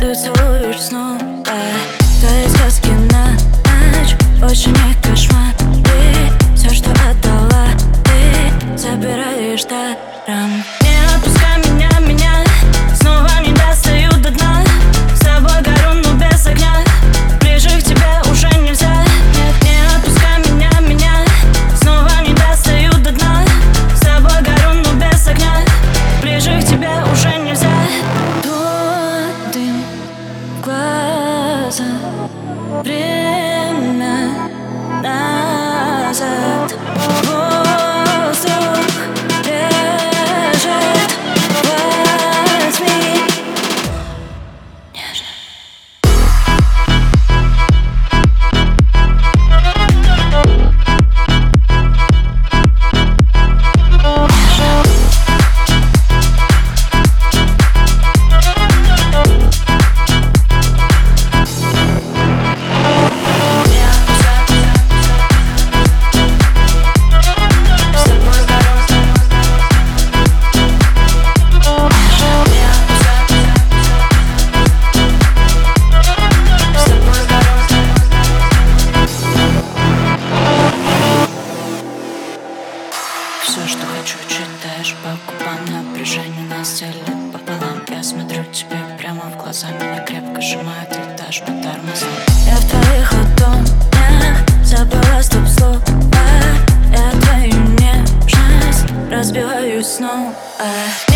ты целуешь снова. Твои сказки на ночь больше не кошмар. Ты все, что отдала, ты забираешь даром. Не отпускай меня, снова не достаю до дна. С тобой горю, но без огня. Ближе к тебе уже нельзя. Нет, не отпускай меня, снова не достаю до дна. С тобой горю, но без огня. Ближе к тебе уже нельзя. Твой дым в глаза, время назад. Воздух режет, возьми нежно. Все, что хочу, читаешь по губам. Напряжение нас делит пополам. Я смотрю тебе прямо в глаза, меня крепко сжимает, летаешь по тормозам. Я в твоих ладонях забыла стоп-слова. Я твою нежность разбиваюсь снова.